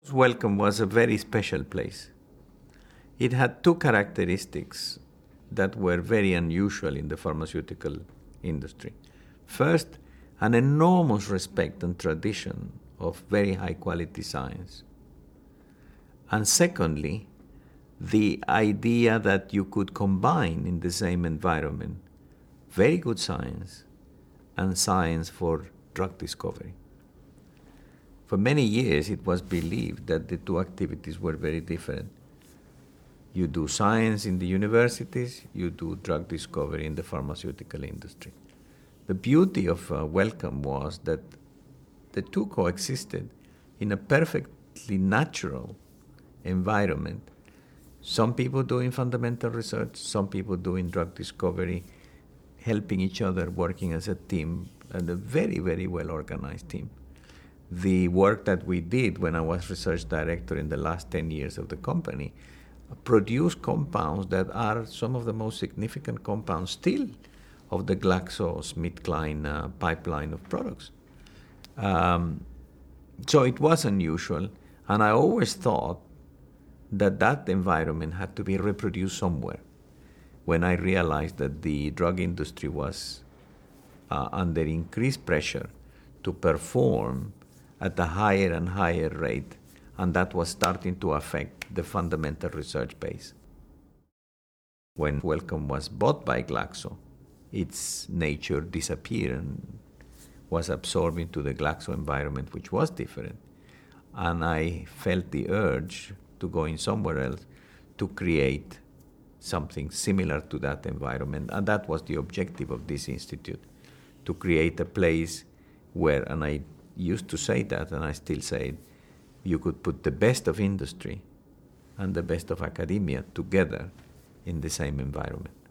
Wellcome was a very special place. It had two characteristics that were very unusual in the pharmaceutical industry. First, an enormous respect and tradition of very high quality science. And secondly, the idea that you could combine in the same environment very good science and science for drug discovery. For many years, it was believed that the two activities were very different. You do science in the universities, you do drug discovery in the pharmaceutical industry. The beauty of Wellcome was that the two coexisted in a perfectly natural environment. Some people doing fundamental research, some people doing drug discovery, helping each other, working as a team, and a very, very well-organized team. The work that we did when I was research director in the last 10 years of the company produced compounds that are some of the most significant compounds still of the GlaxoSmithKline pipeline of products. So it was unusual, and I always thought that environment had to be reproduced somewhere. When I realized that the drug industry was under increased pressure to perform at a higher and higher rate, and that was starting to affect the fundamental research base. When Wellcome was bought by Glaxo, its nature disappeared and was absorbed into the Glaxo environment, which was different. And I felt the urge to go in somewhere else to create something similar to that environment. And that was the objective of this institute, to create a place where, and I used to say that, and I still say it, you could put the best of industry and the best of academia together in the same environment.